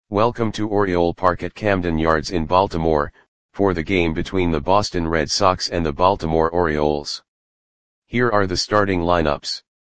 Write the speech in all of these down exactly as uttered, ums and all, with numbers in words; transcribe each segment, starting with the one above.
Welcome to Oriole Park at Camden Yards in Baltimore, for the game between the Boston Red Sox and the Baltimore Orioles. Here are the starting lineups.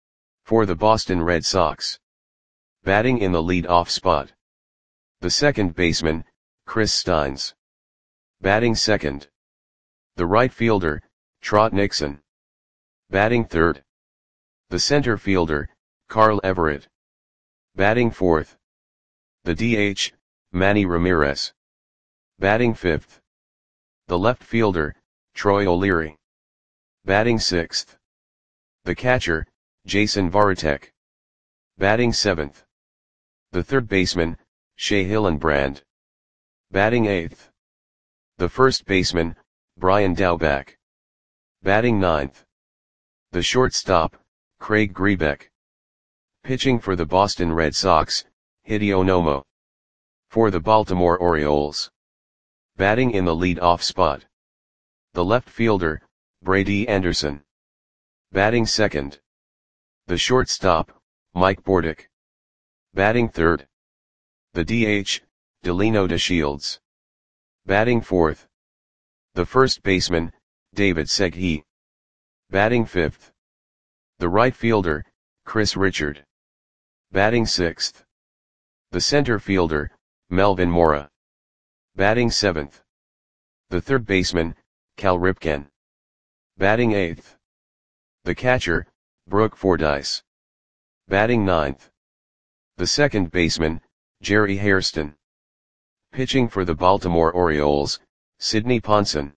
For the Boston Red Sox. Batting in the lead-off spot. The second baseman, Chris Steins. Batting second. The right fielder, Trot Nixon. Batting third. The center fielder, Carl Everett. Batting fourth. The D H, Manny Ramirez. Batting fifth. The left fielder, Troy O'Leary. Batting sixth. The catcher, Jason Varitek. Batting seventh. The third baseman, Shea Hillenbrand. Batting eighth. The first baseman, Brian Daubach. Batting ninth. The shortstop, Craig Grebeck. Pitching for the Boston Red Sox, Hideo Nomo. For the Baltimore Orioles. Batting in the lead-off spot. The left fielder, Brady Anderson. Batting second. The shortstop, Mike Bordick. Batting third. The D H, Delino DeShields. Batting fourth. The first baseman, David Segui. Batting fifth. The right fielder, Chris Richard. Batting sixth. The center fielder, Melvin Mora. Batting seventh. The third baseman, Cal Ripken. Batting eighth. The catcher, Brooke Fordyce. Batting ninth. The second baseman, Jerry Hairston. Pitching for the Baltimore Orioles, Sidney Ponson.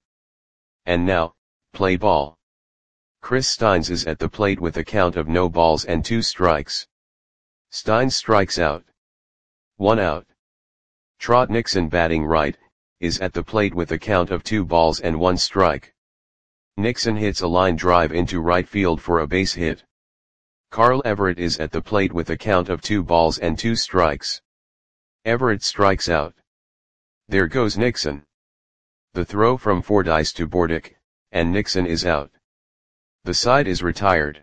And now, play ball. Chris Steins is at the plate with a count of no balls and two strikes. Steins strikes out. One out. Trot Nixon, batting right, is at the plate with a count of two balls and one strike. Nixon hits a line drive into right field for a base hit. Carl Everett is at the plate with a count of two balls and two strikes. Everett strikes out. There goes Nixon. The throw from Fordyce to Bordick, and Nixon is out. The side is retired.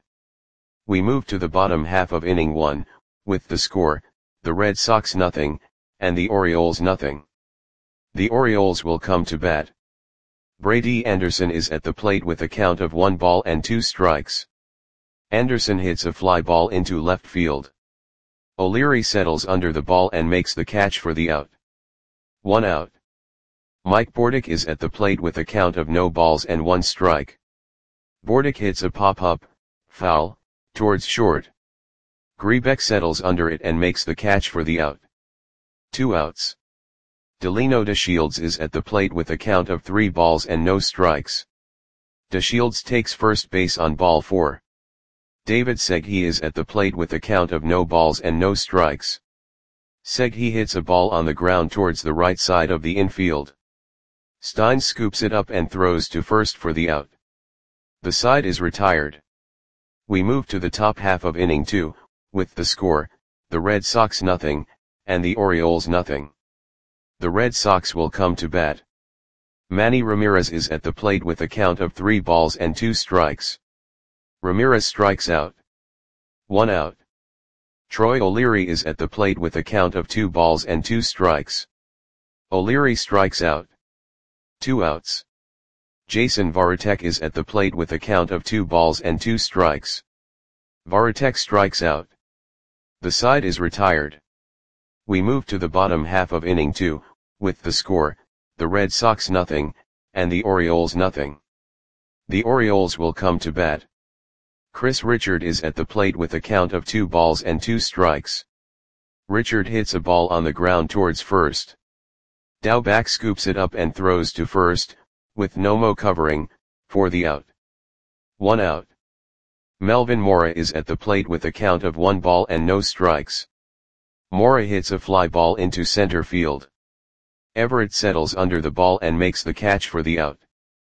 We move to the bottom half of inning one, with the score, the Red Sox nothing, and the Orioles nothing. The Orioles will come to bat. Brady Anderson is at the plate with a count of one ball and two strikes. Anderson hits a fly ball into left field. O'Leary settles under the ball and makes the catch for the out. One out. Mike Bordick is at the plate with a count of no balls and one strike. Bordick hits a pop-up, foul, towards short. Grebeck settles under it and makes the catch for the out. Two outs. Delino DeShields is at the plate with a count of three balls and no strikes. DeShields takes first base on ball four. David Segui is at the plate with a count of no balls and no strikes. Segui hits a ball on the ground towards the right side of the infield. Steins scoops it up and throws to first for the out. The side is retired. We move to the top half of inning two, with the score, the Red Sox nothing, and the Orioles nothing. The Red Sox will come to bat. Manny Ramirez is at the plate with a count of three balls and two strikes. Ramirez strikes out. One out. Troy O'Leary is at the plate with a count of two balls and two strikes. O'Leary strikes out. Two outs. Jason Varitek is at the plate with a count of two balls and two strikes. Varitek strikes out. The side is retired. We move to the bottom half of inning two, with the score, the Red Sox nothing, and the Orioles nothing. The Orioles will come to bat. Chris Richard is at the plate with a count of two balls and two strikes. Richard hits a ball on the ground towards first. Daubach scoops it up and throws to first, with Nomo covering, for the out. One out. Melvin Mora is at the plate with a count of one ball and no strikes. Mora hits a fly ball into center field. Everett settles under the ball and makes the catch for the out.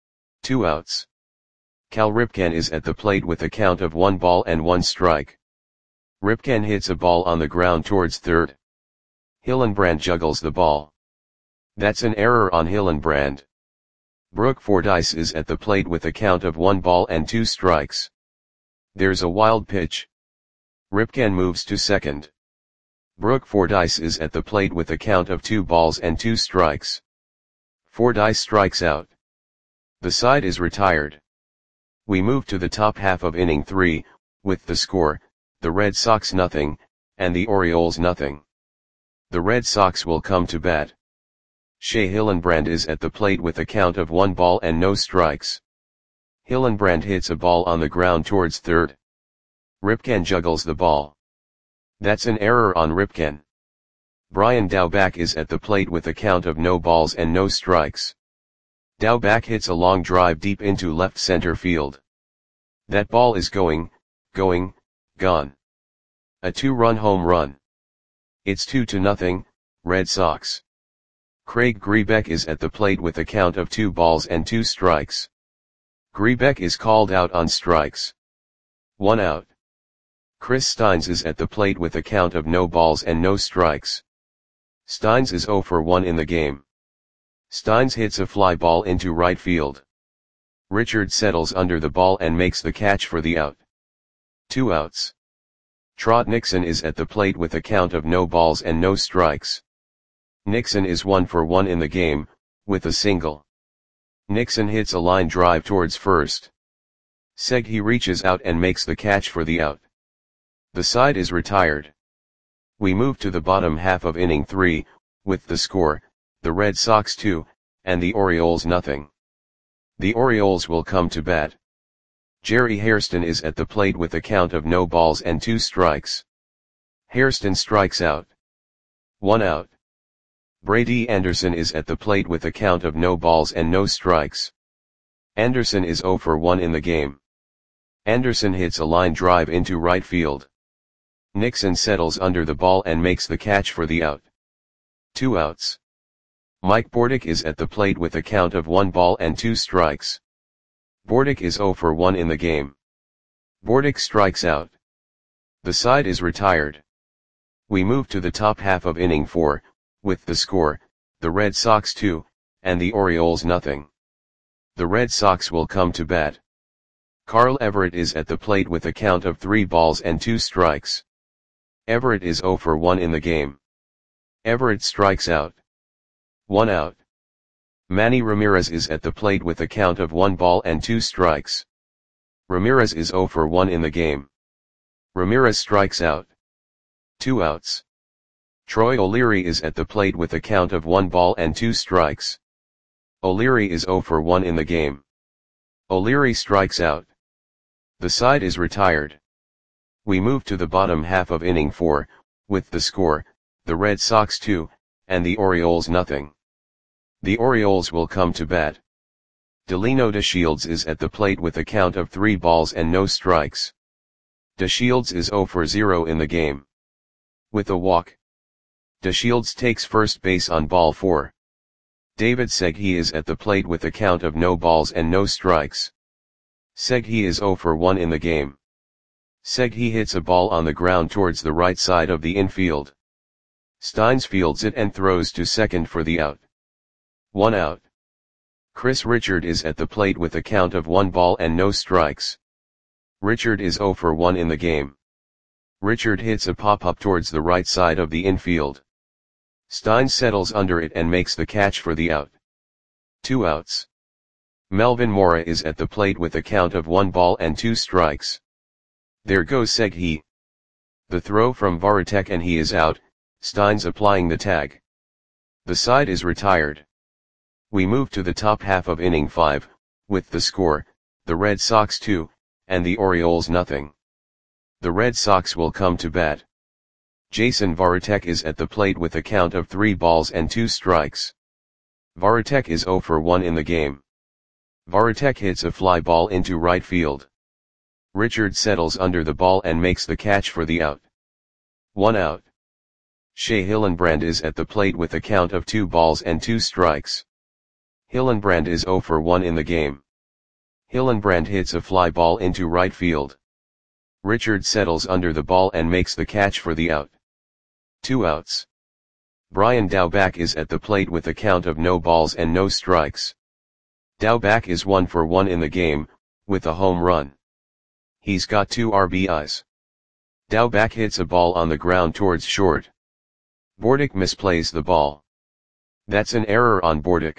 Two outs. Cal Ripken is at the plate with a count of one ball and one strike. Ripken hits a ball on the ground towards third. Hillenbrand juggles the ball. That's an error on Hillenbrand. Brooke Fordyce is at the plate with a count of one ball and two strikes. There's a wild pitch. Ripken moves to second. Brooke Fordyce is at the plate with a count of two balls and two strikes. Fordyce strikes out. The side is retired. We move to the top half of inning three, with the score, the Red Sox nothing, and the Orioles nothing. The Red Sox will come to bat. Shea Hillenbrand is at the plate with a count of one ball and no strikes. Hillenbrand hits a ball on the ground towards third. Ripken juggles the ball. That's an error on Ripken. Brian Daubach is at the plate with a count of no balls and no strikes. Daubach hits a long drive deep into left center field. That ball is going, going, gone. A two-run home run. It's two to nothing, Red Sox. Craig Grebeck is at the plate with a count of two balls and two strikes. Grebeck is called out on strikes. One out. Chris Steins is at the plate with a count of no balls and no strikes. Steins is oh for one in the game. Steins hits a fly ball into right field. Richard settles under the ball and makes the catch for the out. Two outs. Trot Nixon is at the plate with a count of no balls and no strikes. Nixon is one for one in the game, with a single. Nixon hits a line drive towards first. Seghi reaches out and makes the catch for the out. The side is retired. We move to the bottom half of inning three, with the score, the Red Sox two, and the Orioles nothing. The Orioles will come to bat. Jerry Hairston is at the plate with a count of no balls and two strikes. Hairston strikes out. One out. Brady Anderson is at the plate with a count of no balls and no strikes. Anderson is oh for one in the game. Anderson hits a line drive into right field. Nixon settles under the ball and makes the catch for the out. Two outs. Mike Bordick is at the plate with a count of one ball and two strikes. Bordick is oh for one in the game. Bordick strikes out. The side is retired. We move to the top half of inning four, with the score, the Red Sox two, and the Orioles nothing. The Red Sox will come to bat. Carl Everett is at the plate with a count of three balls and two strikes. Everett is oh for one in the game. Everett strikes out. One out. Manny Ramirez is at the plate with a count of one ball and two strikes. Ramirez is oh for one in the game. Ramirez strikes out. Two outs. Troy O'Leary is at the plate with a count of one ball and two strikes. O'Leary is oh for one in the game. O'Leary strikes out. The side is retired. We move to the bottom half of inning four, with the score, the Red Sox two, and the Orioles nothing. The Orioles will come to bat. Delino DeShields is at the plate with a count of three balls and no strikes. DeShields is oh for zero in the game. With a walk. DeShields takes first base on ball four. David Seghi is at the plate with a count of no balls and no strikes. Seghi is oh for one in the game. Seghi hits a ball on the ground towards the right side of the infield. Steins fields it and throws to second for the out. One out. Chris Richard is at the plate with a count of one ball and no strikes. Richard is oh for one in the game. Richard hits a pop-up towards the right side of the infield. Steins settles under it and makes the catch for the out. Two outs. Melvin Mora is at the plate with a count of one ball and two strikes. There goes Seghi. The throw from Varitek and he is out, Steins applying the tag. The side is retired. We move to the top half of inning five, with the score, the Red Sox two, and the Orioles nothing. The Red Sox will come to bat. Jason Varitek is at the plate with a count of three balls and two strikes. Varitek is oh for one in the game. Varitek hits a fly ball into right field. Richard settles under the ball and makes the catch for the out. One out. Shea Hillenbrand is at the plate with a count of two balls and two strikes. Hillenbrand is oh for one in the game. Hillenbrand hits a fly ball into right field. Richard settles under the ball and makes the catch for the out. Two outs. Brian Daubach is at the plate with a count of no balls and no strikes. Daubach is one for one in the game, with a home run. He's got two R B Is. Daubach hits a ball on the ground towards short. Bordick misplays the ball. That's an error on Bordick.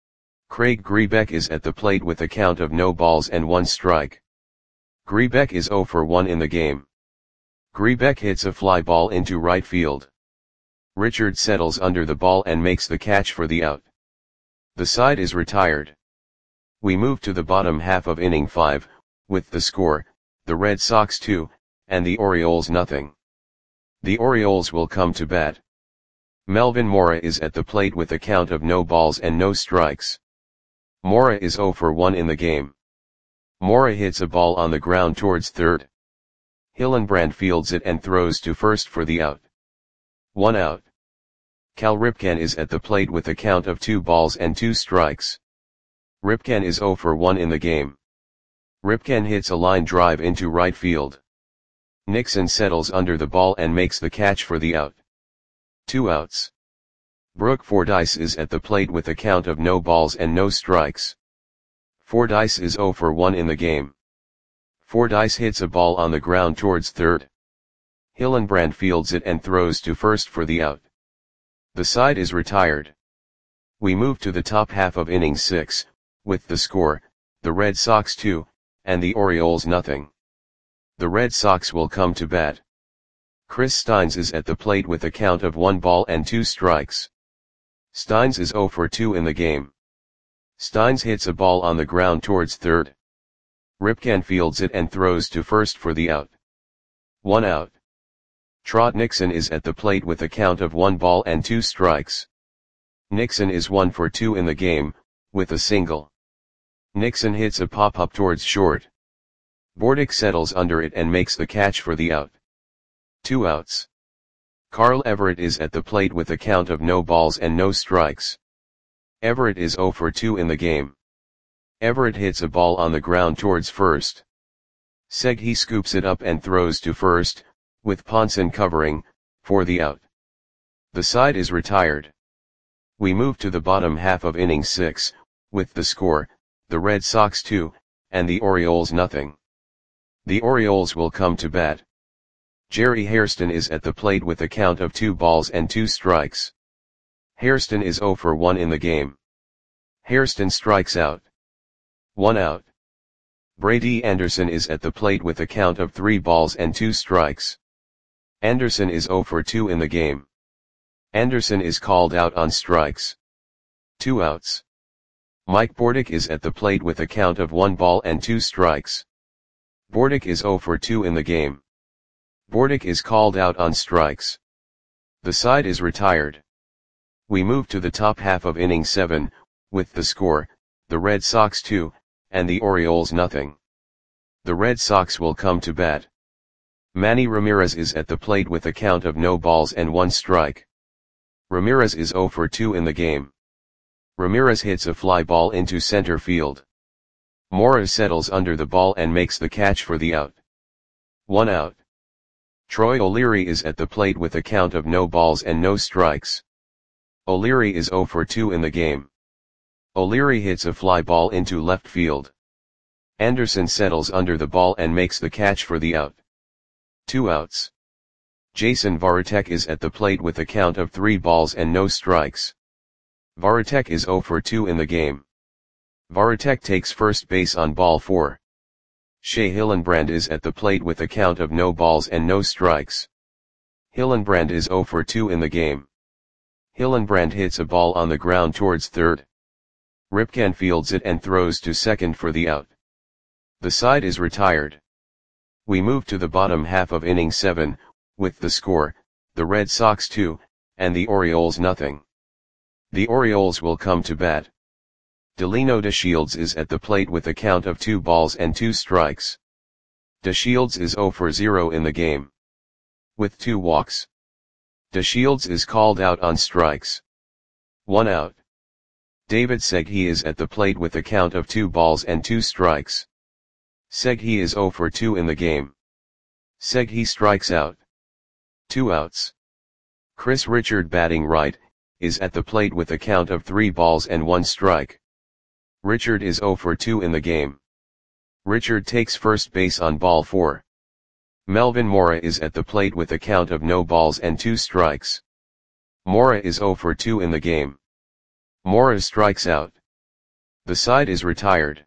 Craig Grebeck is at the plate with a count of no balls and one strike. Grebeck is zero for one in the game. Grebeck hits a fly ball into right field. Richard settles under the ball and makes the catch for the out. The side is retired. We move to the bottom half of inning five, with the score, the Red Sox two, and the Orioles nothing. The Orioles will come to bat. Melvin Mora is at the plate with a count of no balls and no strikes. Mora is zero for one in the game. Mora hits a ball on the ground towards third. Hillenbrand fields it and throws to first for the out. One out. Cal Ripken is at the plate with a count of two balls and two strikes. Ripken is zero for one in the game. Ripken hits a line drive into right field. Nixon settles under the ball and makes the catch for the out. Two outs. Brooke Fordyce is at the plate with a count of no balls and no strikes. Fordyce is zero for one in the game. Fordyce hits a ball on the ground towards third. Hillenbrand fields it and throws to first for the out. The side is retired. We move to the top half of inning six, with the score, the Red Sox two, and the Orioles nothing. The Red Sox will come to bat. Chris Steins is at the plate with a count of one ball and two strikes. Steins is zero for two in the game. Steins hits a ball on the ground towards third. Ripken fields it and throws to first for the out. One out. Trot Nixon is at the plate with a count of one ball and two strikes. Nixon is one for two in the game, with a single. Nixon hits a pop-up towards short. Bordick settles under it and makes the catch for the out. Two outs. Carl Everett is at the plate with a count of no balls and no strikes. Everett is zero for two in the game. Everett hits a ball on the ground towards first. Seghi scoops it up and throws to first, with Ponson covering, for the out. The side is retired. We move to the bottom half of inning six, with the score, the Red Sox two, and the Orioles nothing. The Orioles will come to bat. Jerry Hairston is at the plate with a count of two balls and two strikes. Hairston is zero for one in the game. Hairston strikes out. One out. Brady Anderson is at the plate with a count of three balls and two strikes. Anderson is zero for two in the game. Anderson is called out on strikes. Two outs. Mike Bordick is at the plate with a count of one ball and two strikes. Bordick is zero for two in the game. Bordick is called out on strikes. The side is retired. We move to the top half of inning seven, with the score, the Red Sox two, and the Orioles nothing. The Red Sox will come to bat. Manny Ramirez is at the plate with a count of no balls and one strike. Ramirez is zero for two in the game. Ramirez hits a fly ball into center field. Mora settles under the ball and makes the catch for the out. One out. Troy O'Leary is at the plate with a count of no balls and no strikes. O'Leary is zero for two in the game. O'Leary hits a fly ball into left field. Anderson settles under the ball and makes the catch for the out. Two outs. Jason Varitek is at the plate with a count of three balls and no strikes. Varitek is zero for two in the game. Varitek takes first base on ball four. Shea Hillenbrand is at the plate with a count of no balls and no strikes. Hillenbrand is zero for two in the game. Hillenbrand hits a ball on the ground towards third. Ripken fields it and throws to second for the out. The side is retired. We move to the bottom half of inning seven, with the score, the Red Sox two, and the Orioles nothing. The Orioles will come to bat. Delino DeShields is at the plate with a count of two balls and two strikes. DeShields is zero for zero in the game. With two walks. DeShields is called out on strikes. One out. David Seghi is at the plate with a count of two balls and two strikes. Seghi is zero for two in the game. Seghi strikes out. Two outs. Chris Richard batting right, is at the plate with a count of three balls and one strike. Richard is zero for two in the game. Richard takes first base on ball four. Melvin Mora is at the plate with a count of no balls and two strikes. Mora is zero for two in the game. Mora strikes out. The side is retired.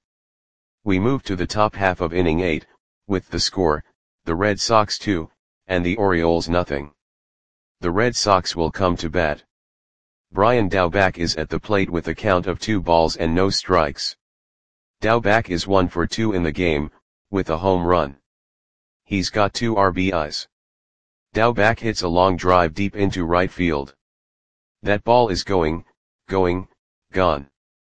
We move to the top half of inning eight, with the score, the Red Sox two, and the Orioles nothing. The Red Sox will come to bat. Brian Daubach is at the plate with a count of two balls and no strikes. Daubach is one for two in the game, with a home run. He's got two R B Is. Daubach hits a long drive deep into right field. That ball is going, going, gone.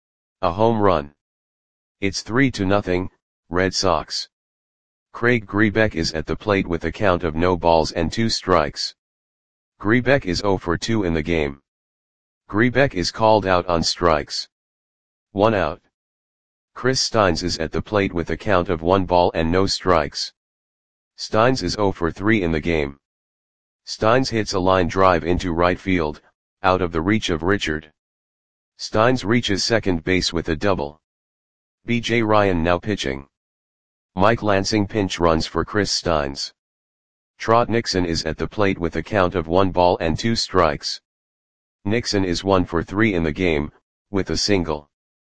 A home run. It's three to nothing, Red Sox. Craig Grebeck is at the plate with a count of no balls and two strikes. Grebeck is zero for two in the game. Grebeck is called out on strikes. One out. Chris Steins is at the plate with a count of one ball and no strikes. Steins is zero for three in the game. Steins hits a line drive into right field, out of the reach of Richard. Steins reaches second base with a double. B J Ryan now pitching. Mike Lansing pinch runs for Chris Steins. Trot Nixon is at the plate with a count of one ball and two strikes. Nixon is one for three in the game, with a single.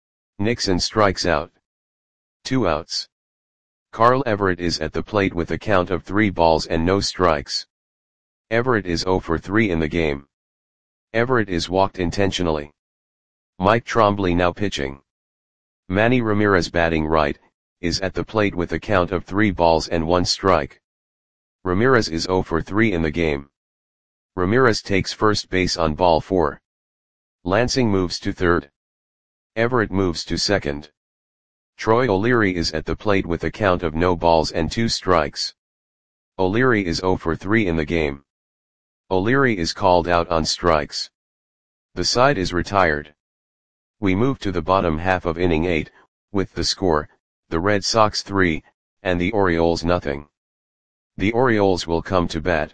Nixon strikes out. Two outs. Carl Everett is at the plate with a count of three balls and no strikes. Everett is zero for three in the game. Everett is walked intentionally. Mike Trombley now pitching. Manny Ramirez batting right, is at the plate with a count of three balls and one strike. Ramirez is zero for three in the game. Ramirez takes first base on ball four. Lansing moves to third. Everett moves to second. Troy O'Leary is at the plate with a count of no balls and two strikes. O'Leary is zero for three in the game. O'Leary is called out on strikes. The side is retired. We move to the bottom half of inning eight, with the score, the Red Sox three, and the Orioles nothing. The Orioles will come to bat.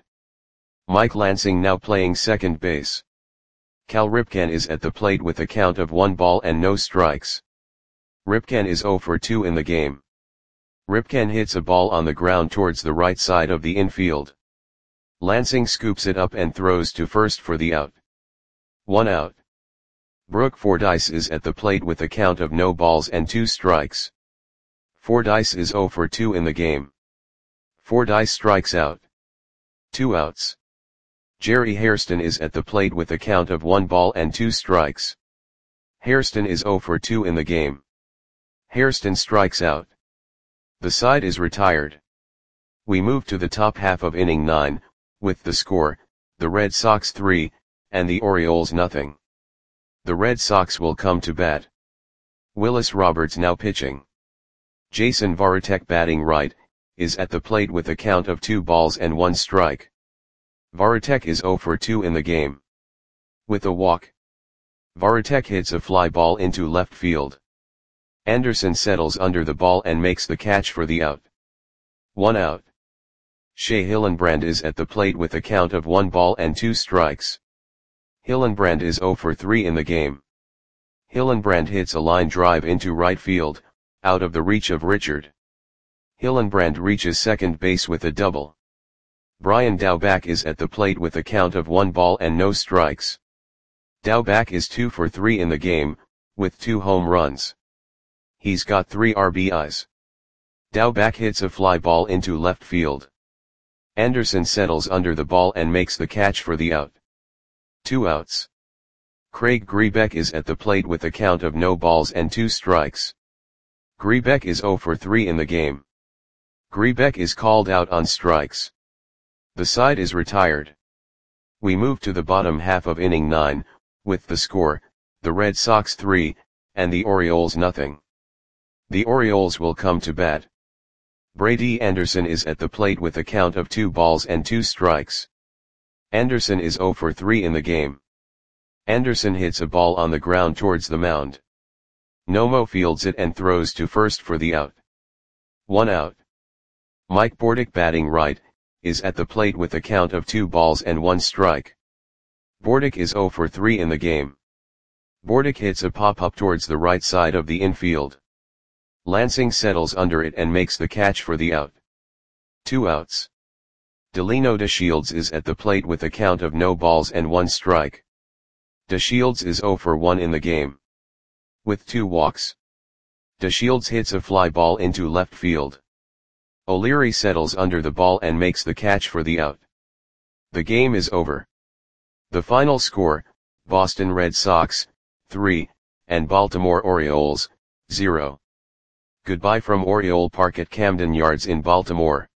Mike Lansing now playing second base. Cal Ripken is at the plate with a count of one ball and no strikes. Ripken is zero for two in the game. Ripken hits a ball on the ground towards the right side of the infield. Lansing scoops it up and throws to first for the out. One out. Brooke Fordyce is at the plate with a count of no balls and two strikes. Fordyce is zero for two in the game. Fordyce strikes out. Two outs. Jerry Hairston is at the plate with a count of one ball and two strikes. Hairston is zero for two in the game. Hairston strikes out. The side is retired. We move to the top half of inning nine, with the score, the Red Sox three, and the Orioles nothing. The Red Sox will come to bat. Willis Roberts now pitching. Jason Varitek batting right, is at the plate with a count of two balls and one strike. Varitek is zero for two in the game. With a walk. Varitek hits a fly ball into left field. Anderson settles under the ball and makes the catch for the out. One out. Shea Hillenbrand is at the plate with a count of one ball and two strikes. Hillenbrand is zero for three in the game. Hillenbrand hits a line drive into right field, out of the reach of Richard. Hillenbrand reaches second base with a double. Brian Daubach is at the plate with a count of one ball and no strikes. Daubach is two for three in the game, with two home runs. He's got three R B Is. Daubach hits a fly ball into left field. Anderson settles under the ball and makes the catch for the out. Two outs. Craig Grebeck is at the plate with a count of no balls and two strikes. Grebeck is zero for three in the game. Grebeck is called out on strikes. The side is retired. We move to the bottom half of inning nine, with the score, the Red Sox three, and the Orioles nothing. The Orioles will come to bat. Brady Anderson is at the plate with a count of two balls and two strikes. Anderson is zero for three in the game. Anderson hits a ball on the ground towards the mound. Nomo fields it and throws to first for the out. One out. Mike Bordick batting right, is at the plate with a count of two balls and one strike. Bordick is zero for three in the game. Bordick hits a pop-up towards the right side of the infield. Lansing settles under it and makes the catch for the out. Two outs. Delino DeShields is at the plate with a count of no balls and one strike. DeShields is zero for one in the game. With two walks. DeShields hits a fly ball into left field. O'Leary settles under the ball and makes the catch for the out. The game is over. The final score, Boston Red Sox, three, and Baltimore Orioles, zero. Goodbye from Oriole Park at Camden Yards in Baltimore.